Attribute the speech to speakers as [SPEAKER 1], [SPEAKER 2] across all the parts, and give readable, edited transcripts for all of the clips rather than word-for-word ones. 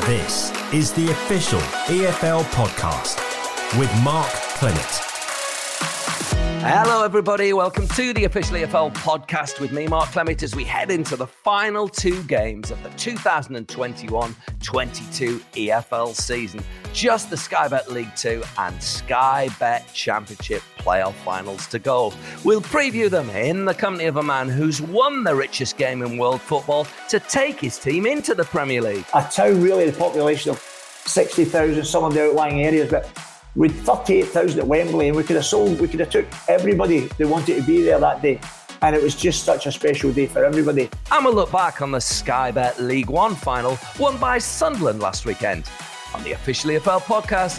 [SPEAKER 1] This is the official EFL podcast with Mark Clement.
[SPEAKER 2] Hello everybody, welcome to the official EFL podcast with me, Mark Clement, as we head into the final two games of the 2021-22 EFL season. Just the Sky Bet League 2 and Sky Bet Championship playoff finals to go. We'll preview them in the company of a man who's won the richest game in world football to take his team into the Premier League.
[SPEAKER 3] A town really the population of 60,000, some of the outlying areas, but with 38,000 at Wembley, and we could have took everybody that wanted to be there that day. And it was just such a special day for everybody.
[SPEAKER 2] And we'll look back on the Sky Bet League 1 final won by Sunderland last weekend on the official EFL podcast.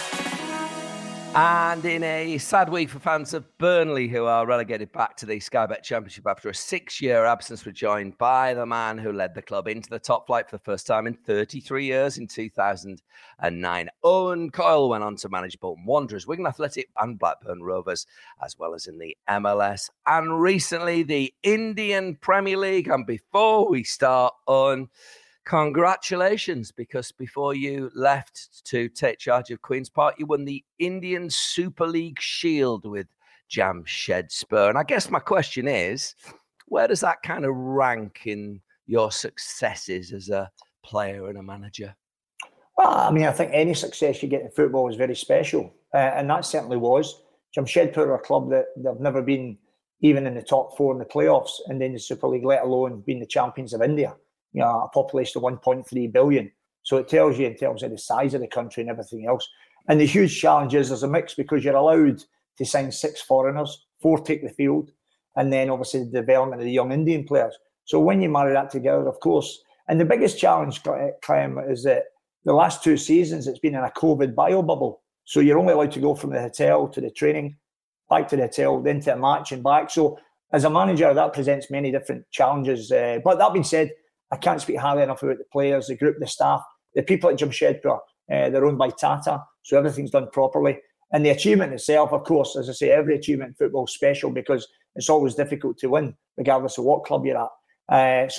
[SPEAKER 2] And in a sad week for fans of Burnley, who are relegated back to the Sky Bet Championship after a 6-year absence, we're joined by the man who led the club into the top flight for the first time in 33 years in 2009. Owen Coyle went on to manage Bolton Wanderers, Wigan Athletic and Blackburn Rovers, as well as in the MLS and recently the Indian Premier League. And before we start, Owen, congratulations, because before you left to take charge of Queen's Park, you won the Indian Super League Shield with Jamshedpur. And I guess my question is, where does that kind of rank in your successes as a player and a manager?
[SPEAKER 3] Well, I mean, I think any success you get in football is very special. And that certainly was. Jamshedpur are a club that they've never been even in the top four in the playoffs and in the Super League, let alone being the champions of India. You know, a population of 1.3 billion. So it tells you in terms of the size of the country and everything else. And the huge challenge is there's a mix because you're allowed to sign 6 foreigners, 4 take the field, and then obviously the development of the young Indian players. So when you marry that together, of course, and the biggest challenge, Clem, is that the last 2 seasons it's been in a COVID bio bubble. So you're only allowed to go from the hotel to the training, back to the hotel, then to a match and back. So as a manager, that presents many different challenges. But that being said, I can't speak highly enough about the players, the group, the staff, the people at Jamshedpur. They're owned by Tata, so everything's done properly. And the achievement itself, of course, as I say, every achievement in football is special because it's always difficult to win, regardless of what club you're at.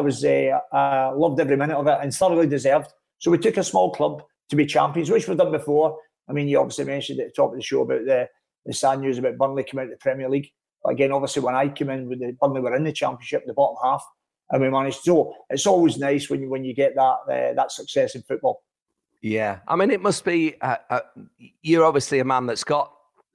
[SPEAKER 3] I loved every minute of it and thoroughly deserved. So we took a small club to be champions, which we've done before. I mean, you obviously mentioned at the top of the show about the sad news about Burnley coming out of the Premier League. But again, obviously, when I came in, Burnley were in the Championship, the bottom half. And we managed. So it's always nice when you get that success in football.
[SPEAKER 2] Yeah, I mean, it must be. You're obviously a man that's got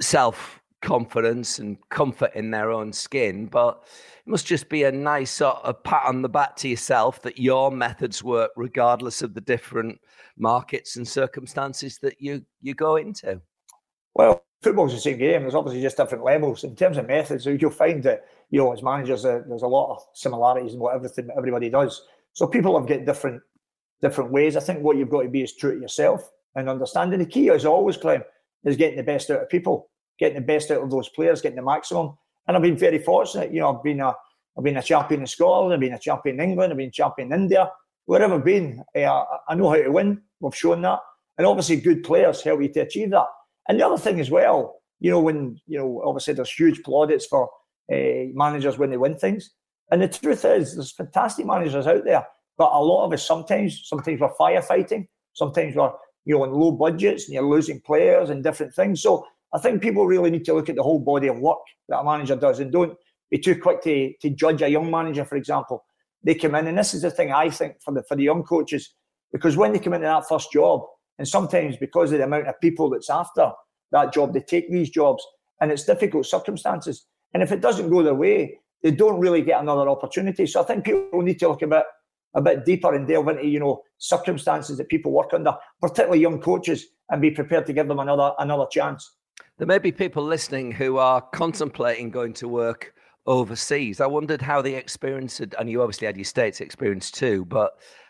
[SPEAKER 2] self-confidence and comfort in their own skin, but it must just be a nice sort of pat on the back to yourself that your methods work regardless of the different markets and circumstances that you go into.
[SPEAKER 3] Well, football's the same game. There's obviously just different levels in terms of methods. You'll find that, you know, as managers, there's a lot of similarities in what everybody does. So people have got different ways. I think what you've got to be is true to yourself and understanding. The key is always, Clem, is getting the best out of people, getting the best out of those players, getting the maximum. And I've been very fortunate. You know, I've been a champion in Scotland, I've been a champion in England, I've been a champion in India. Wherever I've been, I know how to win. We've shown that. And obviously good players help you to achieve that. And the other thing as well, you know, when, you know, obviously there's huge plaudits for managers when they win things. And the truth is, there's fantastic managers out there, but a lot of us sometimes we're firefighting, sometimes we're, you know, on low budgets and you're losing players and different things. So I think people really need to look at the whole body of work that a manager does and don't be too quick to judge a young manager, for example. They come in, and this is the thing I think for the young coaches, because when they come into that first job, and sometimes because of the amount of people that's after that job, they take these jobs and it's difficult circumstances. And if it doesn't go their way, they don't really get another opportunity. So I think people need to look a bit deeper and delve into, you know, circumstances that people work under, particularly young coaches, and be prepared to give them another chance.
[SPEAKER 2] There may be people listening who are contemplating going to work overseas. I wondered how the experience had, and you obviously had your States experience too, but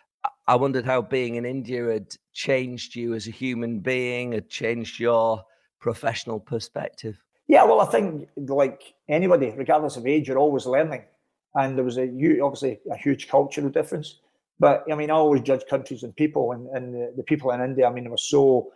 [SPEAKER 2] I wondered how being in India had changed you as a human being, had changed your professional perspective.
[SPEAKER 3] Yeah, well, I think like anybody, regardless of age, you're always learning. And there was obviously a huge cultural difference. But I mean, I always judge countries and people, and the people in India, I mean, they were so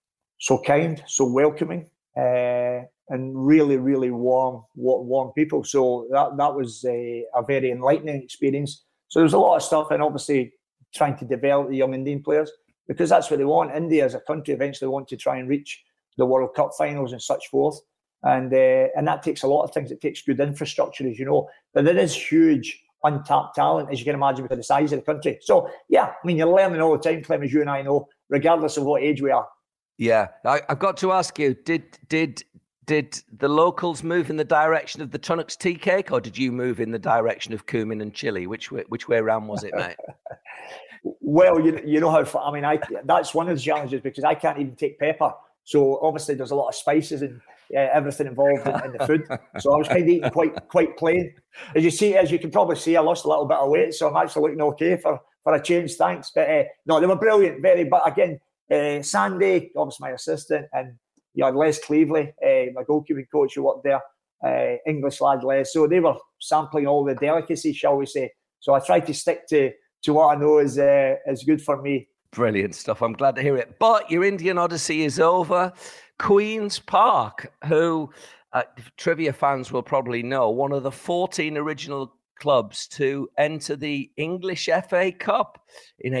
[SPEAKER 3] kind, so welcoming, and really, really warm people. So that was a very enlightening experience. So there's a lot of stuff, and obviously trying to develop the young Indian players, because that's what they want. India as a country eventually want to try and reach the World Cup finals and such forth. And that takes a lot of things. It takes good infrastructure, as you know. But there is huge untapped talent, as you can imagine, because of the size of the country. So, yeah, I mean, you're learning all the time, Clem, as you and I know, regardless of what age we are.
[SPEAKER 2] Yeah, I've got to ask you, did the locals move in the direction of the Tunnocks tea cake, or did you move in the direction of cumin and chili? Which way around was it, mate?
[SPEAKER 3] Well, you know how, I mean, that's one of the challenges, because I can't even take pepper. So obviously there's a lot of spices and everything involved in the food. So I was kind of eating quite plain. As you can probably see, I lost a little bit of weight, so I'm actually looking okay for a change. Thanks. But no, they were brilliant. But again, Sandy, obviously my assistant, and Les Cleveley, my goalkeeping coach who worked there, English lad Les. So they were sampling all the delicacies, shall we say. So I tried to stick to what I know is good for me.
[SPEAKER 2] Brilliant stuff. I'm glad to hear it. But your Indian Odyssey is over. Queen's Park, who trivia fans will probably know, one of the 14 original clubs to enter the English FA Cup in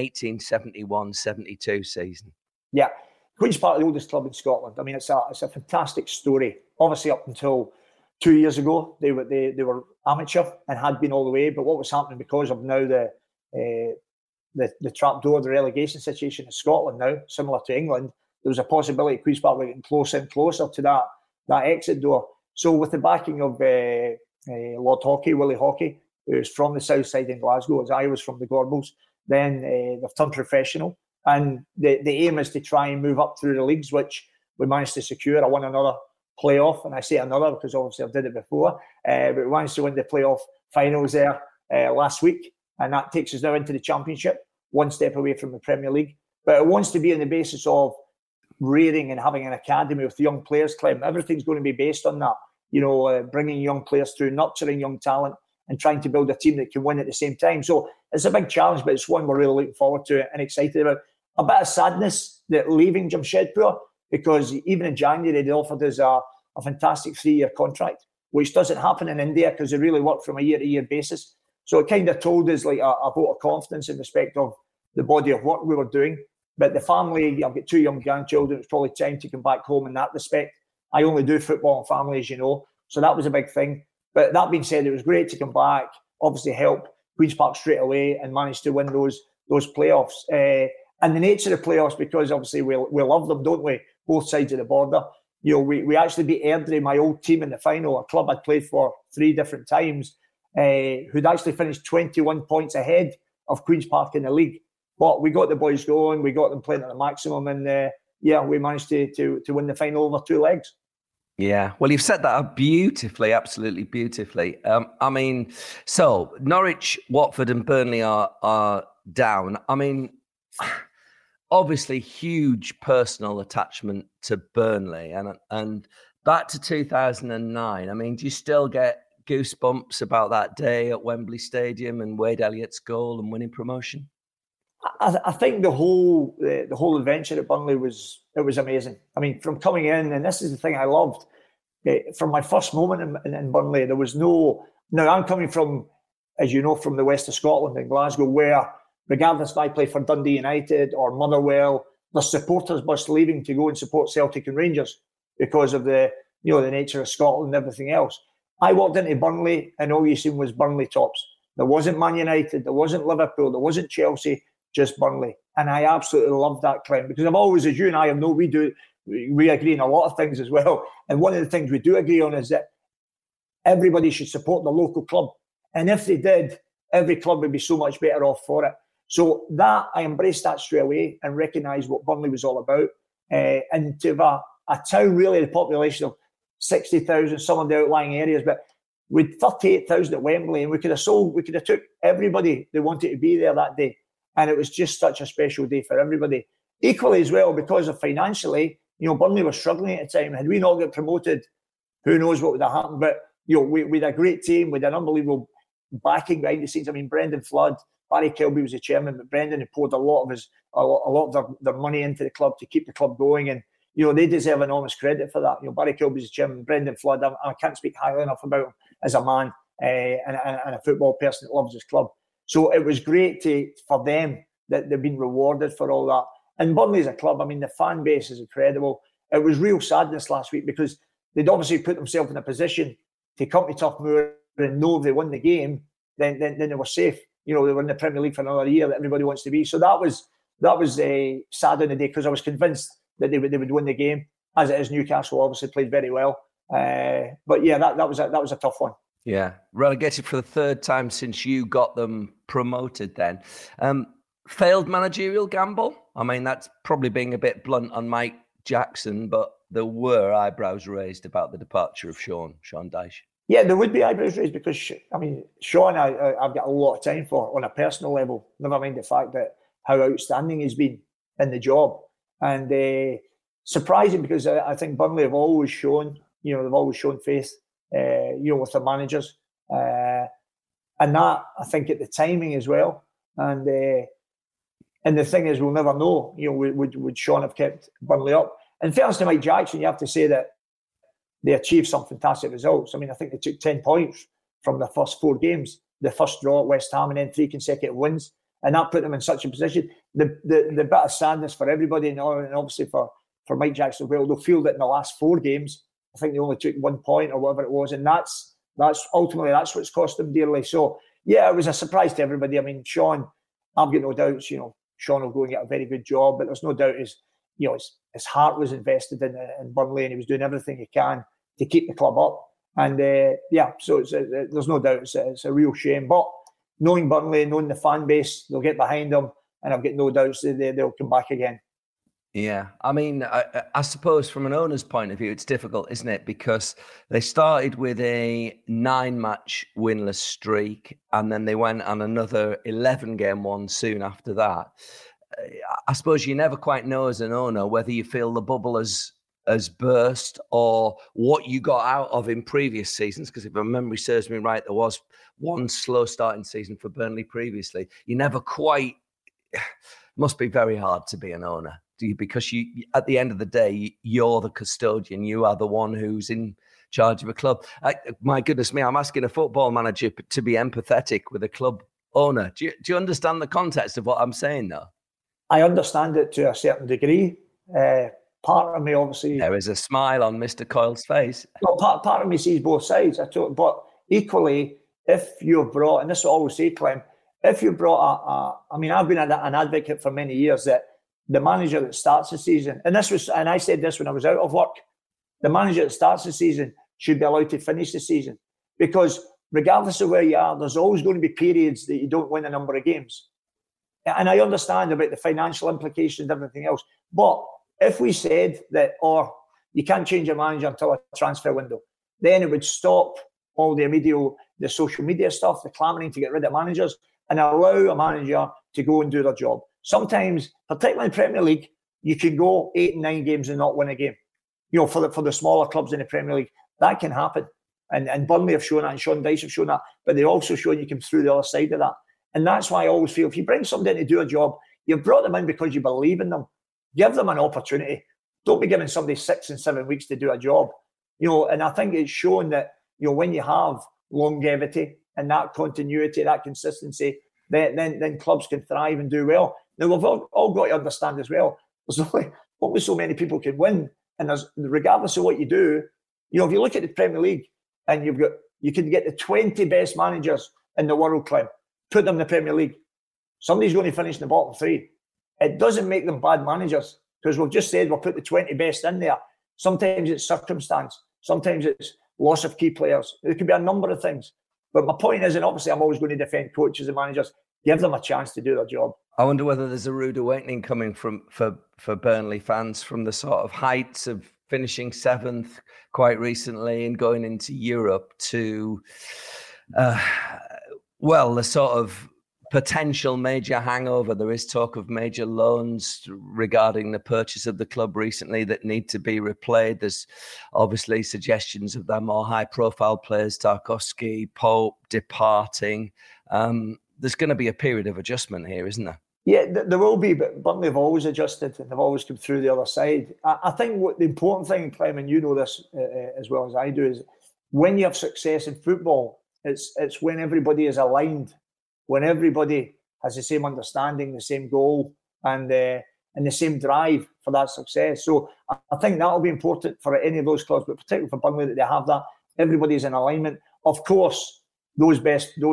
[SPEAKER 2] 1871-72 season.
[SPEAKER 3] Yeah, Queen's Park, the oldest club in Scotland. I mean, it's a fantastic story. Obviously, up until 2 years ago, they were amateur and had been all the way. But what was happening because of now the trapdoor, the relegation situation in Scotland now, similar to England, there was a possibility Queen's Park were getting closer and closer to that exit door. So with the backing of Lord Hockey, Willie Hockey, who's from the south side in Glasgow, as I was from the Gorbals, then they've turned professional. And the aim is to try and move up through the leagues, which we managed to secure. I won another playoff, and I say another because obviously I've did it before, but we managed to win the playoff finals there last week. And that takes us now into the Championship, one step away from the Premier League. But it wants to be on the basis of rearing and having an academy with young players, Clem. Everything's going to be based on that, bringing young players through, nurturing young talent and trying to build a team that can win at the same time. So it's a big challenge, but it's one we're really looking forward to and excited about. A bit of sadness that leaving Jamshedpur, because even in January, they offered us a fantastic 3-year contract, which doesn't happen in India because they really work from a year-to-year basis. So it kind of told us like a vote of confidence in respect of the body of work we were doing. But the family, I've got 2 young grandchildren, it's probably time to come back home in that respect. I only do football and family, as you know. So that was a big thing. But that being said, it was great to come back, obviously help Queen's Park straight away and manage to win those playoffs. And the nature of playoffs, because obviously we love them, don't we? Both sides of the border. We actually beat Airdrie, my old team, in the final, a club I'd played for 3 different times, who'd actually finished 21 points ahead of Queen's Park in the league. But we got the boys going, we got them playing at the maximum, and we managed to win the final over 2 legs.
[SPEAKER 2] Yeah, well, you've set that up beautifully, absolutely beautifully. I mean, so Norwich, Watford and Burnley are down. I mean, obviously huge personal attachment to Burnley and back to 2009. I mean, do you still get goosebumps about that day at Wembley Stadium and Wade Elliott's goal and winning promotion?
[SPEAKER 3] I think the whole adventure at Burnley was amazing. I mean, from coming in, and this is the thing I loved, from my first moment in Burnley, there was no. Now I'm coming from, as you know, from the west of Scotland in Glasgow, where regardless if I play for Dundee United or Motherwell, the supporters bus leaving to go and support Celtic and Rangers because of the nature of Scotland and everything else. I walked into Burnley and all you seen was Burnley tops. There wasn't Man United, there wasn't Liverpool, there wasn't Chelsea, just Burnley. And I absolutely loved that, Clem, because I've always, as you and I know, we agree on a lot of things as well. And one of the things we do agree on is that everybody should support the local club. And if they did, every club would be so much better off for it. So that, I embraced that straight away and recognised what Burnley was all about. And to have a town, really, the population of 60,000, some of the outlying areas, but with 38,000 at Wembley, and we could have took everybody that wanted to be there that day. And it was just such a special day for everybody. Equally as well, because of financially, Burnley were struggling at the time. Had we not got promoted, who knows what would have happened. But, we had a great team with an unbelievable backing behind the scenes. I mean, Brendan Flood, Barry Kilby was the chairman, but Brendan had poured a lot of their money into the club to keep the club going. And, they deserve enormous credit for that. Barry Kilby's the chairman, Brendan Flood, I can't speak highly enough about him as a man and a football person that loves his club. So it was great for them that they've been rewarded for all that. And Burnley as a club, I mean, the fan base is incredible. It was real sadness last week because they'd obviously put themselves in a position to come to Turf Moor and know if they won the game, then they were safe. You know, they were in the Premier League for another year that everybody wants to be. So that was sad on the day because I was convinced that they would win the game. As it is, Newcastle obviously played very well. But yeah, that was a tough one.
[SPEAKER 2] Yeah, relegated for the third time since you got them promoted then. Failed managerial gamble? I mean, that's probably being a bit blunt on Mike Jackson, but there were eyebrows raised about the departure of Sean Dyche.
[SPEAKER 3] Yeah, there would be eyebrows raised because, I mean, Sean, I've got a lot of time for on a personal level, never mind the fact that how outstanding he's been in the job. And surprising because I think Burnley have always shown, they've always shown faith, with the managers. And that, I think, at the timing as well. And the thing is, we'll never know, would Sean have kept Burnley up? In fairness to Mike Jackson, you have to say that they achieved some fantastic results. I mean, I think they took 10 points from the first 4 games, the first draw at West Ham and then 3 consecutive wins. And that put them in such a position. The bit of sadness for everybody, and obviously for Mike Jackson, well, they'll feel that in the last 4 games, I think they only took 1 point or whatever it was. And that's ultimately, that's what's cost them dearly. So, yeah, it was a surprise to everybody. I mean, Sean, I've got no doubts, Sean will go and get a very good job, but there's no doubt his heart was invested in Burnley and he was doing everything he can to keep the club up. And so there's no doubt it's a real shame. But knowing Burnley, knowing the fan base, they'll get behind them, and I've got no doubts they'll come back again.
[SPEAKER 2] Yeah, I mean, I suppose from an owner's point of view, it's difficult, isn't it? Because they started with a 9-match winless streak, and then they went on another 11-game one soon after that. I suppose you never quite know as an owner whether you feel the bubble has burst or what you got out of in previous seasons. Because if my memory serves me right, there was one slow starting season for Burnley previously. You never quite... Must be very hard to be an owner. Because you, at the end of the day, you're the custodian. You are the one who's in charge of a club. My goodness me, I'm asking a football manager to be empathetic with a club owner. Do you understand the context of what I'm saying, though?
[SPEAKER 3] I understand it to a certain degree. Part of me, obviously...
[SPEAKER 2] There is a smile on Mr. Coyle's face.
[SPEAKER 3] Well, part of me sees both sides. But equally, if you've brought, and this is what I always say, Clem, if you brought I mean, I've been an advocate for many years that the manager that starts the season, and I said this when I was out of work, the manager that starts the season should be allowed to finish the season, because regardless of where you are, there's always going to be periods that you don't win a number of games. And I understand about the financial implications and everything else, but if we said that, or you can't change your manager until a transfer window, then it would stop all the social media stuff, the clamouring to get rid of managers, and allow a manager to go and do their job. Sometimes, particularly in Premier League, you can go 8 and 9 games and not win a game. For the smaller clubs in the Premier League, that can happen. And Burnley have shown that, and Sean Dyche have shown that, but they've also shown you come through the other side of that. And that's why I always feel if you bring somebody in to do a job, you've brought them in because you believe in them. Give them an opportunity. Don't be giving somebody 6 and 7 weeks to do a job. And I think it's shown that when you have longevity and that continuity, that consistency, then clubs can thrive and do well. Now, we've all got to understand as well, there's only so many people can win. And regardless of what you do, if you look at the Premier League and you can get the 20 best managers in the world, Clem, put them in the Premier League. Somebody's going to finish in the bottom 3. It doesn't make them bad managers, because we've just said we'll put the 20 best in there. Sometimes it's circumstance. Sometimes it's loss of key players. There could be a number of things. But my point is, and obviously I'm always going to defend coaches and managers, give them a chance to do their job.
[SPEAKER 2] I wonder whether there's a rude awakening coming for Burnley fans from the sort of heights of finishing 7th quite recently and going into Europe to, the sort of potential major hangover. There is talk of major loans regarding the purchase of the club recently that need to be replayed. There's obviously suggestions of their more high-profile players, Tarkowski, Pope, departing. There's going to be a period of adjustment here, isn't there?
[SPEAKER 3] Yeah, there will be, but Burnley have always adjusted and they've always come through the other side. I think what the important thing, Clem, and you know this as well as I do, is when you have success in football, it's when everybody is aligned, when everybody has the same understanding, the same goal, and the same drive for that success. So I think that will be important for any of those clubs, but particularly for Burnley, that they have that. Everybody's in alignment. Of course, those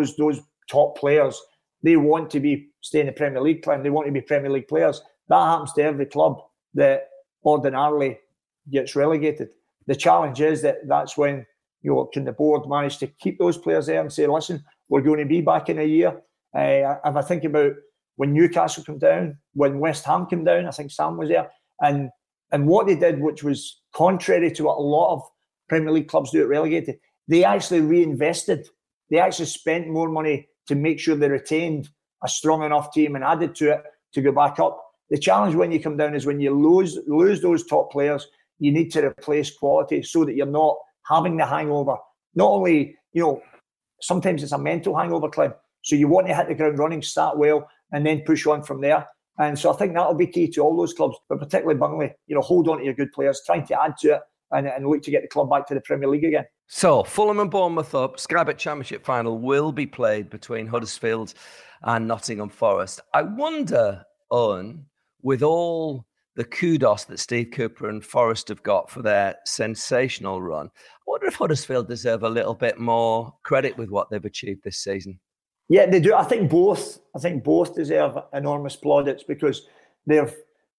[SPEAKER 3] top players, they want to stay in the Premier League club. They want to be Premier League players. That happens to every club that ordinarily gets relegated. The challenge is that's when, can the board manage to keep those players there and say, listen, we're going to be back in a year. If I think about when Newcastle came down, when West Ham came down, I think Sam was there, and what they did, which was contrary to what a lot of Premier League clubs do at relegated, they actually reinvested. They actually spent more money to make sure they retained a strong enough team and added to it to go back up. The challenge when you come down is when you lose those top players, you need to replace quality so that you're not having the hangover. Not only, sometimes it's a mental hangover, Clem. So you want to hit the ground running, start well, and then push on from there. And so I think that'll be key to all those clubs, but particularly Burnley. Hold on to your good players, trying to add to it and look to get the club back to the Premier League again.
[SPEAKER 2] So Fulham and Bournemouth up. Sky Bet Championship final will be played between Huddersfield and Nottingham Forest. I wonder, Owen, with all the kudos that Steve Cooper and Forest have got for their sensational run, I wonder if Huddersfield deserve a little bit more credit with what they've achieved this season.
[SPEAKER 3] Yeah, they do. I think both deserve enormous plaudits because they're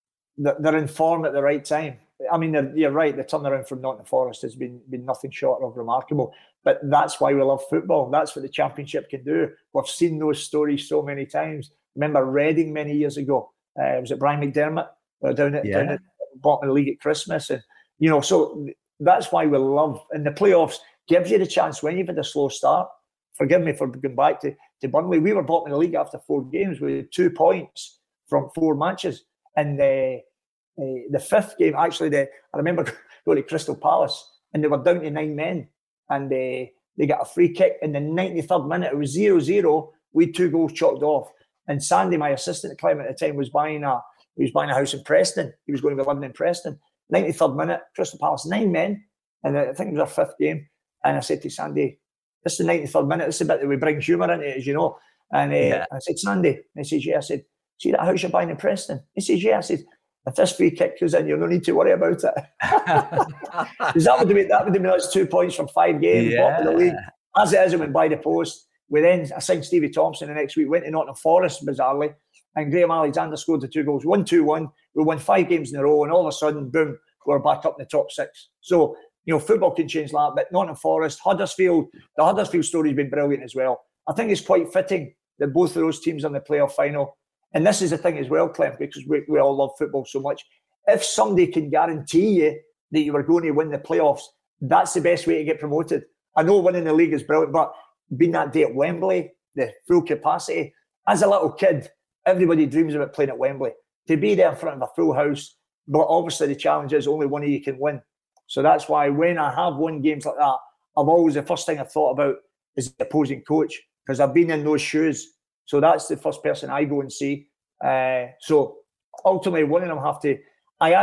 [SPEAKER 3] in form at the right time. I mean, you're right. The turnaround from Nottingham Forest has been nothing short of remarkable. But that's why we love football. That's what the Championship can do. We've seen those stories so many times. Remember Reading many years ago? Was it Brian McDermott down at the bottom of the league at Christmas? And so that's why we love. And the playoffs gives you the chance when you've had a slow start. Forgive me for going back to Burnley. We were bottom of the league after 4 games with 2 points from 4 matches. And the fifth game, actually, I remember going to Crystal Palace and they were down to 9 men. And they got a free kick in the 93rd minute. It was 0-0. We had 2 goals chalked off. And Sandy, my assistant at Climate at the time, was buying a house in Preston. He was going to be living in Preston. 93rd minute, Crystal Palace, 9 men. And I think it was our 5th game. And I said to Sandy, this is the 93rd minute. This is the bit that we bring humour into it, as you know. And I said, Sandy, and he says, yeah. I said, see that house you're buying in Preston? He says, yeah. I said, if this free kick goes in, you'll no need to worry about it. Because that would have been us 2 points from 5 games, bottom of the league. As it is, it went by the post. We then, I signed Stevie Thompson the next week, went to Nottingham Forest, bizarrely, and Graham Alexander scored the 2 goals. 1-2-1. We won 5 games in a row, and all of a sudden, boom, we're back up in the top 6. So, football can change that, but Nottingham Forest, Huddersfield, the Huddersfield story's been brilliant as well. I think it's quite fitting that both of those teams are in the playoff final. And this is the thing as well, Clem, because we all love football so much. If somebody can guarantee you that you are going to win the playoffs, that's the best way to get promoted. I know winning the league is brilliant, but being that day at Wembley, the full capacity, as a little kid, everybody dreams about playing at Wembley. To be there in front of a full house, but obviously the challenge is only one of you can win. So that's why when I have won games like that, the first thing I've thought about is the opposing coach, because I've been in those shoes. So that's the first person I go and see. So ultimately, one of them have to. I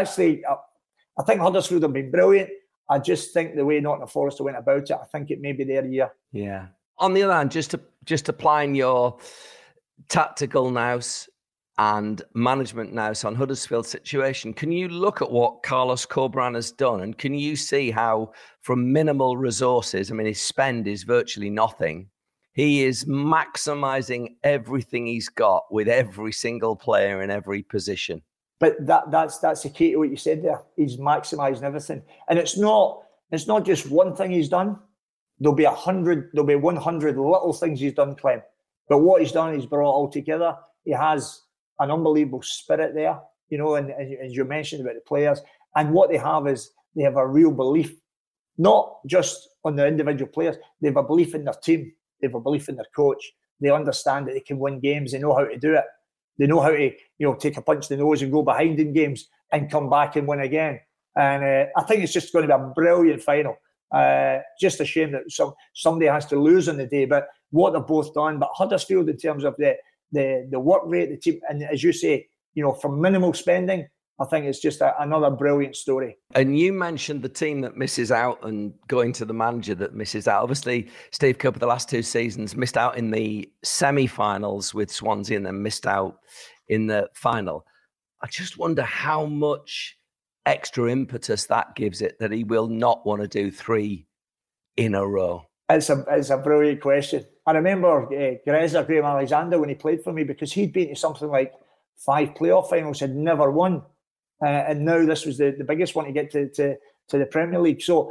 [SPEAKER 3] think Huddersfield have been brilliant. I just think the way Nottingham Forest went about it, I think it may be their year.
[SPEAKER 2] Yeah. On the other hand, just applying your tactical nous and management nous on Huddersfield's situation, can you look at what Carlos Corberán has done, and can you see how, from minimal resources, I mean, his spend is virtually nothing, he is maximising everything he's got with every single player in every position?
[SPEAKER 3] But that's the key to what you said there. He's maximising everything, and it's not just one thing he's done. There'll be 100 little things he's done, Clem. But what he's done, he's brought it all together. He has an unbelievable spirit there, and as you mentioned about the players, and what they have is they have a real belief, not just on the individual players. They have a belief in their team. They have a belief in their coach. They understand that they can win games. They know how to do it. They know how to, take a punch in the nose and go behind in games and come back and win again. And I think it's just going to be a brilliant final. Just a shame that somebody has to lose on the day. But what they've both done, but Huddersfield in terms of the work rate, the team, and as you say, from minimal spending, I think it's just another brilliant story.
[SPEAKER 2] And you mentioned the team that misses out and going to the manager that misses out. Obviously, Steve Cooper, the last 2 seasons, missed out in the semi-finals with Swansea and then missed out in the final. I just wonder how much extra impetus that gives it that he will not want to do 3 in a row.
[SPEAKER 3] It's a brilliant question. I remember Graham Alexander, when he played for me, because he'd been to something like 5 playoff finals, had never won. And now this was the biggest one to get to the Premier League. So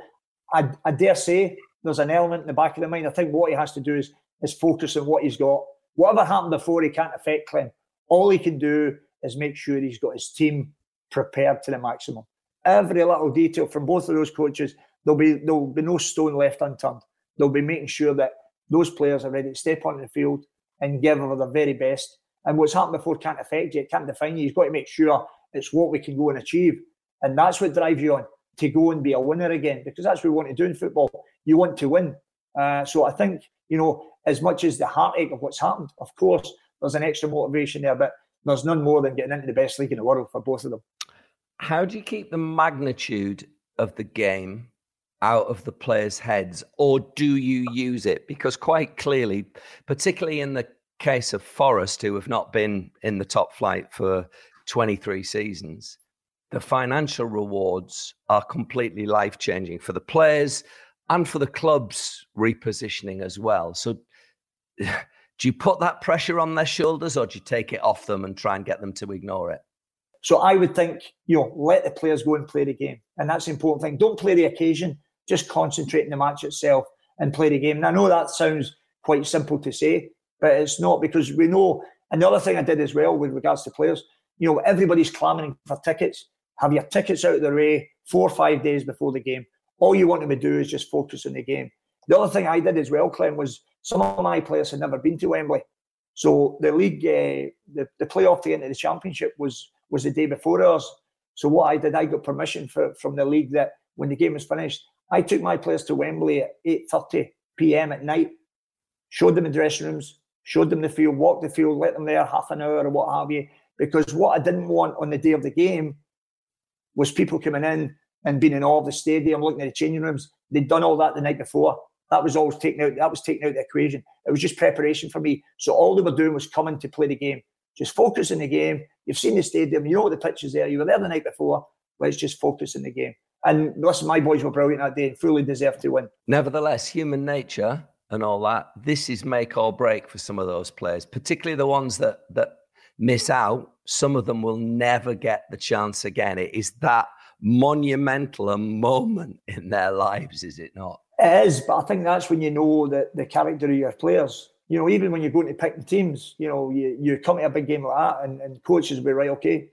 [SPEAKER 3] I dare say there's an element in the back of the mind. I think what he has to do is focus on what he's got. Whatever happened before, he can't affect Clem. All he can do is make sure he's got his team prepared to the maximum. Every little detail from both of those coaches, there'll be no stone left unturned. They'll be making sure that those players are ready to step onto the field and give them their very best. And what's happened before can't affect you. It can't define you. You've got to make sure it's what we can go and achieve. And that's what drives you on, to go and be a winner again, because that's what we want to do in football. You want to win. So I think, as much as the heartache of what's happened, of course, there's an extra motivation there, but there's none more than getting into the best league in the world for both of them.
[SPEAKER 2] How do you keep the magnitude of the game out of the players' heads, or do you use it? Because quite clearly, particularly in the case of Forest, who have not been in the top flight for 23 seasons, the financial rewards are completely life-changing for the players and for the club's repositioning as well. So do you put that pressure on their shoulders, or do you take it off them and try and get them to ignore it?
[SPEAKER 3] So I would think, let the players go and play the game. And that's the important thing. Don't play the occasion. Just concentrate on the match itself and play the game. And I know that sounds quite simple to say, but it's not, because we know. And the other thing I did as well with regards to players, everybody's clamouring for tickets. Have your tickets out of the way 4 or 5 days before the game. All you want them to do is just focus on the game. The other thing I did as well, Clem, was some of my players had never been to Wembley. So the league, the playoff to get into the championship was the day before ours. So what I did, I got permission from the league that when the game was finished, I took my players to Wembley at 8:30 p.m. at night, showed them the dressing rooms, showed them the field, walked the field, let them there half an hour or what have you. Because what I didn't want on the day of the game was people coming in and being in awe of the stadium, looking at the changing rooms. They'd done all that the night before. That was always taken out. That was taken out of the equation. It was just preparation for me. So all they were doing was coming to play the game. Just focus on the game. You've seen the stadium. You know what the pitch is there. You were there the night before. Let's just focus on the game. And listen, my boys were brilliant that day and fully deserved to win.
[SPEAKER 2] Nevertheless, human nature and all that, this is make or break for some of those players, particularly the ones that miss out. Some of them will never get the chance again. It is that monumental a moment in their lives, is it not?
[SPEAKER 3] It is, but I think that's when you know the character of your players. Even when you're going to pick the teams, you come to a big game like that and coaches will be right, okay,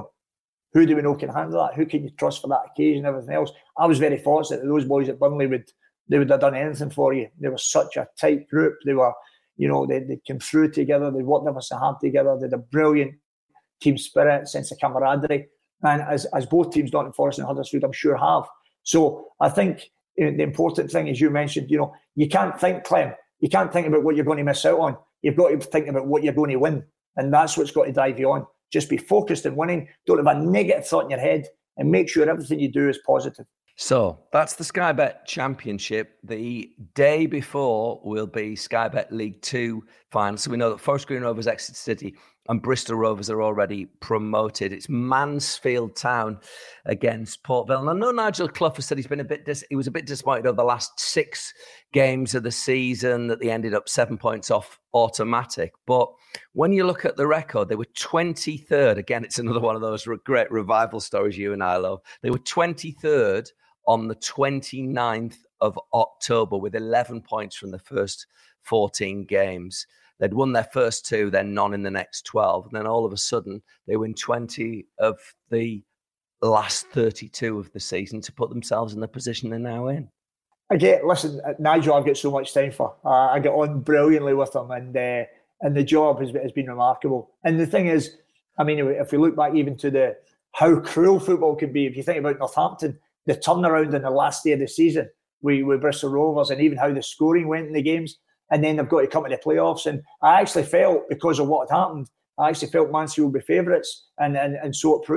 [SPEAKER 3] who do we know can handle that? Who can you trust for that occasion and everything else? I was very fortunate that those boys at Burnley would have done anything for you. They were such a tight group. They were, they came through together. They worked ever so hard together. They had a brilliant team spirit, sense of camaraderie. And as both teams, Nottingham Forest and Huddersfield, I'm sure have. So I think the important thing, as you mentioned, you can't think, Clem, you can't think about what you're going to miss out on. You've got to think about what you're going to win. And that's what's got to drive you on. Just be focused on winning. Don't have a negative thought in your head, and make sure everything you do is positive.
[SPEAKER 2] So that's the Sky Bet Championship. The day before will be Sky Bet League 2 final. So we know that Forest Green Rovers, Exeter City and Bristol Rovers are already promoted. It's Mansfield Town against Port Vale. And I know Nigel Clough has said he was a bit disappointed over the last 6 games of the season, that they ended up 7 points off automatic. But when you look at the record, they were 23rd. Again, it's another one of those great revival stories you and I love. They were 23rd on the 29th of October with 11 points from the first 14 games. They'd won their first 2, then none in the next 12. And then all of a sudden, they win 20 of the last 32 of the season to put themselves in the position they're now in.
[SPEAKER 3] Listen, Nigel, I've got so much time for. I get on brilliantly with him, and the job has been remarkable. And the thing is, I mean, if we look back even to how cruel football can be, if you think about Northampton, the turnaround in the last day of the season with Bristol Rovers, and even how the scoring went in the games, and then they've got to come to the playoffs. And I actually felt, because of what had happened, Mansfield would be favourites, and so it proved.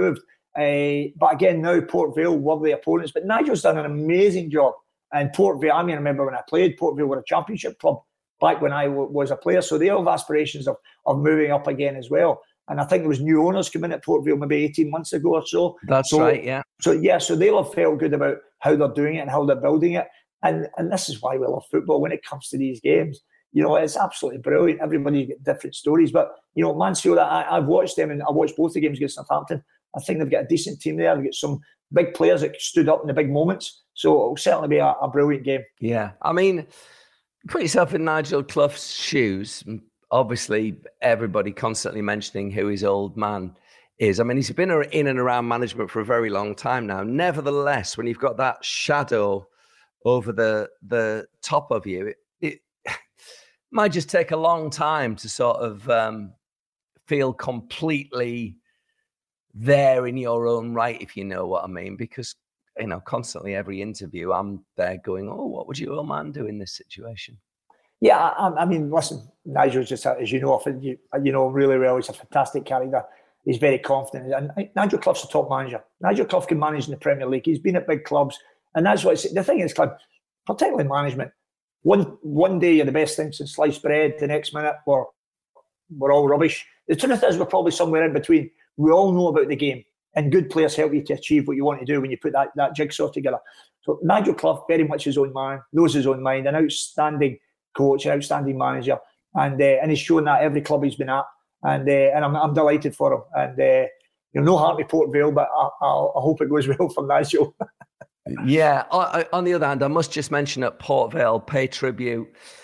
[SPEAKER 3] But again, now Port Vale were the opponents. But Nigel's done an amazing job. And Port Vale, I remember when I played, Port Vale were a championship club back when I was a player. So they have aspirations of moving up again as well. And I think there was new owners coming at Port Vale maybe 18 months ago or so.
[SPEAKER 2] That's right, yeah.
[SPEAKER 3] So they'll have felt good about how they're doing it and how they're building it. And this is why we love football when it comes to these games. It's absolutely brilliant. Everybody get different stories. But, Mansfield, I've watched them and I watched both the games against Southampton. I think they've got a decent team there. They've got some big players that stood up in the big moments. So it'll certainly be a brilliant game.
[SPEAKER 2] Yeah. I mean, put yourself in Nigel Clough's shoes. Obviously, everybody constantly mentioning who his old man is. I mean, he's been in and around management for a very long time now. Nevertheless, when you've got that shadow over the top of you, it might just take a long time to sort of feel completely there in your own right, if you know what I mean, because constantly every interview I'm there going, oh, what would your old man do in this situation?
[SPEAKER 3] Yeah, I mean, listen, Nigel's just, as you know really well, he's a fantastic character. He's very confident. And Nigel Clough's a top manager. Nigel Clough can manage in the Premier League. He's been at big clubs. And that's what the thing is, particularly management, one day you're the best thing since sliced bread, the next minute we're all rubbish. The truth is we're probably somewhere in between. We all know about the game, and good players help you to achieve what you want to do when you put that jigsaw together. So Nigel Clough, very much his own man, knows his own mind, an outstanding coach, an outstanding manager, and he's shown that every club he's been at, and I'm delighted for him. And no heart to Port Vale, but I hope it goes well for Nigel.
[SPEAKER 2] Yeah. On the other hand, I must just mention at Port Vale, pay tribute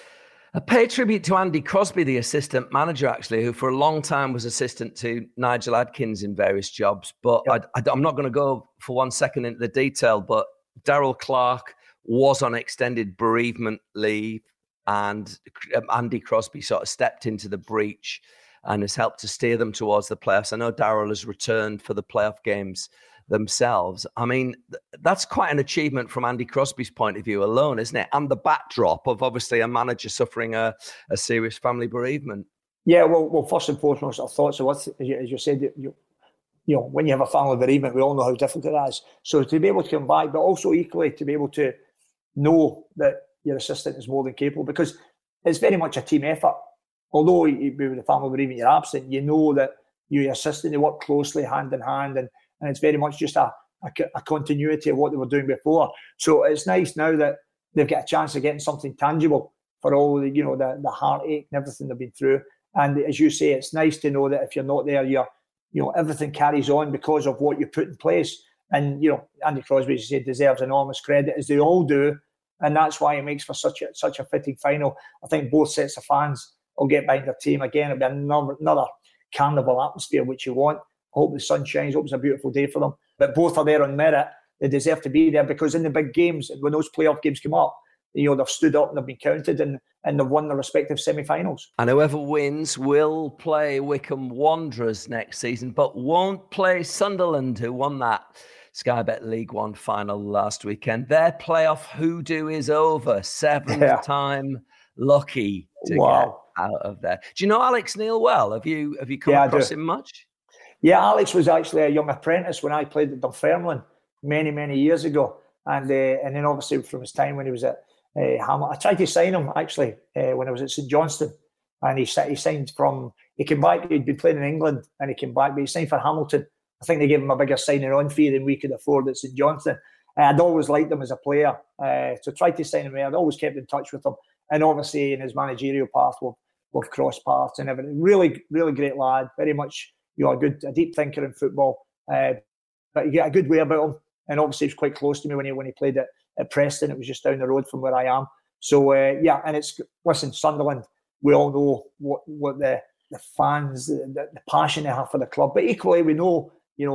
[SPEAKER 2] to Andy Crosby, the assistant manager, actually, who for a long time was assistant to Nigel Adkins in various jobs. But yeah. I'm not going to go for 1 second into the detail, but Darrell Clarke was on extended bereavement leave, and Andy Crosby sort of stepped into the breach and has helped to steer them towards the playoffs. I know Darrell has returned for the playoff games themselves. I mean, that's quite an achievement from Andy Crosby's point of view alone, isn't it? And the backdrop of obviously a manager suffering a serious family bereavement.
[SPEAKER 3] Yeah, well, first and foremost, our thoughts are what, as you said, when you have a family bereavement, we all know how difficult that is. So to be able to come back, but also equally to be able to know that your assistant is more than capable, because it's very much a team effort. Although with the family bereavement you're absent, you know that your assistant, they work closely hand in hand, and it's very much just a continuity of what they were doing before. So it's nice now that they've got a chance of getting something tangible for all the heartache and everything they've been through. And as you say, it's nice to know that if you're not there, everything carries on because of what you put in place. And Andy Crosby, as you say, deserves enormous credit, as they all do, and that's why it makes for such a fitting final. I think both sets of fans will get behind their team again. It'll be another carnival atmosphere, which you want. I hope the sun shines. I hope it's a beautiful day for them. But both are there on merit. They deserve to be there because in the big games, when those playoff games come up, they've stood up and they've been counted and they've won their respective semi-finals.
[SPEAKER 2] And whoever wins will play Wycombe Wanderers next season, but won't play Sunderland, who won that Sky Bet League One final last weekend. Their playoff hoodoo is over. Seventh time lucky to get out of there. Do you know Alex Neil well? Have you come across him much?
[SPEAKER 3] Yeah, Alex was actually a young apprentice when I played at Dunfermline many, many years ago. And then obviously from his time when he was at Hamilton, I tried to sign him actually when I was at St Johnstone. And he signed he came back, he'd been playing in England and he came back, but he signed for Hamilton. I think they gave him a bigger signing on fee than we could afford at St Johnstone. I'd always liked him as a player, so tried to sign him there. I'd always kept in touch with him. And obviously in his managerial path, we've crossed paths and everything. Really, really great lad, very much a deep thinker in football, but you get a good way about him. And obviously, he was quite close to me when he played at Preston. It was just down the road from where I am. So and listen, Sunderland. We all know what the fans, the passion they have for the club. But equally, we know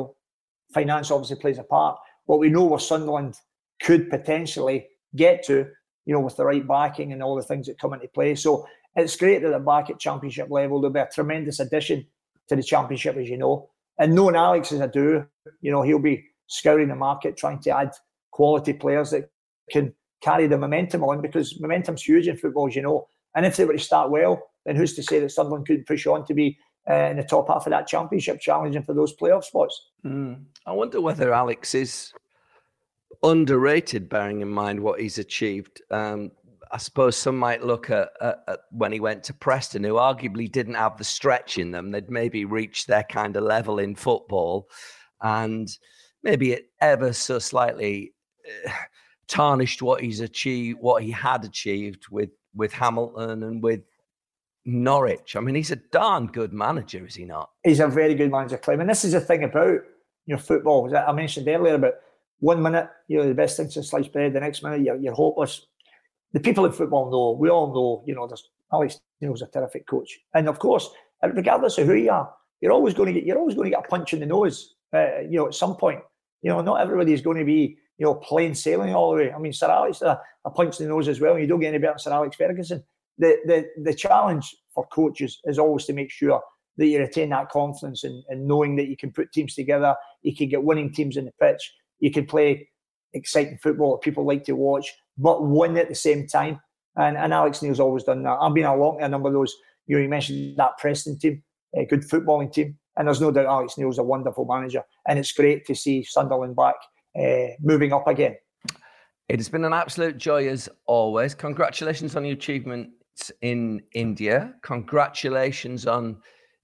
[SPEAKER 3] finance obviously plays a part. What we know where Sunderland could potentially get to, with the right backing and all the things that come into play. So it's great that they're back at Championship level. There'll be a tremendous addition to the Championship, as you know. And knowing Alex as I do, he'll be scouring the market, trying to add quality players that can carry the momentum on, because momentum's huge in football, as you know. And if they were to start well, then who's to say that Sunderland couldn't push on to be in the top half of that championship, challenging for those playoff spots.
[SPEAKER 2] I wonder whether Alex is underrated, bearing in mind what he's achieved. I suppose some might look at when he went to Preston, who arguably didn't have the stretch in them. They'd maybe reached their kind of level in football, and maybe it ever so slightly tarnished what he's achieved, what he had achieved with Hamilton and with Norwich. I mean, he's a darn good manager, is he not?
[SPEAKER 3] He's a very good manager, Clem. And this is the thing about football. As I mentioned earlier, about 1 minute, the best thing since sliced bread. The next minute, you're hopeless. The people in football know. We all know. Alex Neil's a terrific coach, and of course, regardless of who you are, you're always going to get a punch in the nose. At some point, not everybody is going to be plain sailing all the way. I mean, Sir Alex a punch in the nose as well. And you don't get any better than Sir Alex Ferguson. The challenge for coaches is always to make sure that you retain that confidence and knowing that you can put teams together, you can get winning teams in the pitch, you can play exciting football that people like to watch, but win at the same time. And Alex Neil's always done that. I've been along to a number of those. You mentioned that Preston team, a good footballing team, and there's no doubt Alex Neil's a wonderful manager. And it's great to see Sunderland back, moving up again.
[SPEAKER 2] It has been an absolute joy as always. Congratulations on your achievements in India. Congratulations on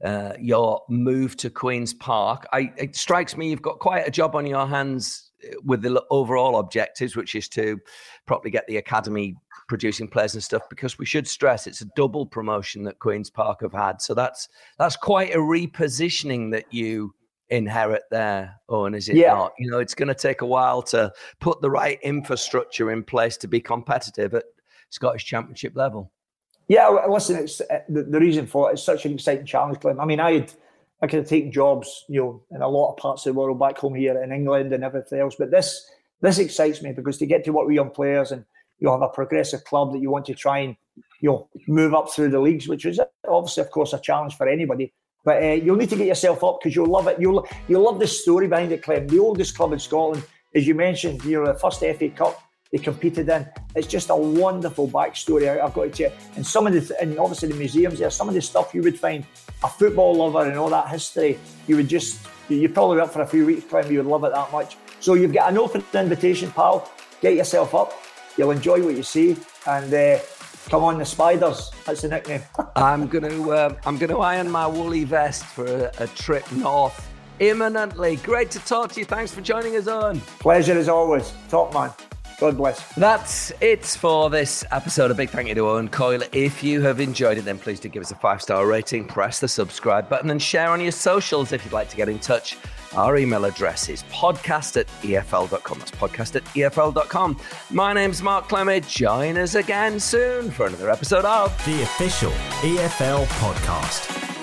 [SPEAKER 2] your move to Queen's Park. It strikes me you've got quite a job on your hands with the overall objectives, which is to properly get the academy producing players and stuff, because we should stress it's a double promotion that Queen's Park have had. So that's quite a repositioning that you inherit there, Owen, is it not? It's going to take a while to put the right infrastructure in place to be competitive at Scottish Championship level.
[SPEAKER 3] Yeah, listen, it's the reason for it is such an exciting challenge, Clem. I mean, I could have taken jobs, in a lot of parts of the world, back home here in England and everything else. But this excites me, because to get to work with young players and you have a progressive club that you want to try and move up through the leagues, which is obviously, of course, a challenge for anybody. But you'll need to get yourself up, because you'll love it. You'll love the story behind it, Clem. The oldest club in Scotland, as you mentioned, the first FA Cup they competed in. It's just a wonderful backstory, I've got to tell you. And obviously the museums there, some of the stuff you would find, a football lover and all that history, you'd probably be up for a few weeks, Clem, you would love it that much. So you've got an open invitation, pal. Get yourself up. You'll enjoy what you see, and come on, the Spiders. That's the nickname.
[SPEAKER 2] I'm going to iron my woolly vest for a trip north imminently. Great to talk to you. Thanks for joining us, Owen.
[SPEAKER 3] Pleasure as always. Top man. God bless.
[SPEAKER 2] That's it for this episode. A big thank you to Owen Coyle. If you have enjoyed it, then please do give us a 5-star rating, press the subscribe button, and share on your socials if you'd like to get in touch. Our email address is podcast@efl.com. That's podcast@efl.com. My name's Mark Clement. Join us again soon for another episode of
[SPEAKER 1] the official EFL podcast.